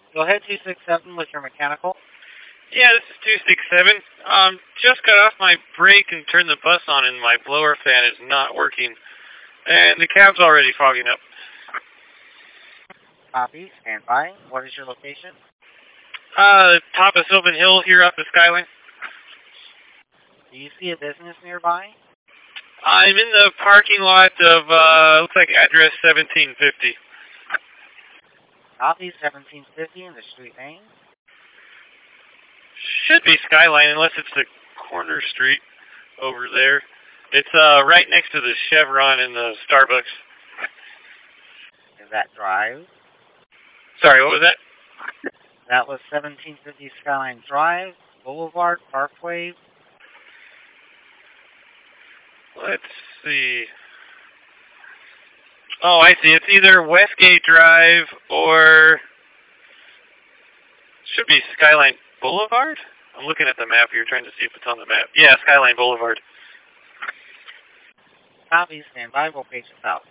Go ahead, 267 with your mechanical. Yeah, this is 267. Just got off my brake and turned the bus on, and my blower fan is not working. And the cab's already fogging up. Copy, stand by. What is your location? Top of Sylvan Hill here up the Skyline. Do you see a business nearby? I'm in the parking lot of, looks like address 1750. Copy, 1750 in the street name. Should be Skyline, unless it's the corner street over there. It's right next to the Chevron and the Starbucks. Is that Drive? Sorry, what was that? That was 1750 Skyline Drive, Boulevard, Parkway. Let's see. Oh, I see. It's either Westgate Drive or should be Skyline Boulevard? I'm looking at the map here trying to see if it's on the map. Yeah, Skyline Boulevard. Copy, stand by. We'll page us out.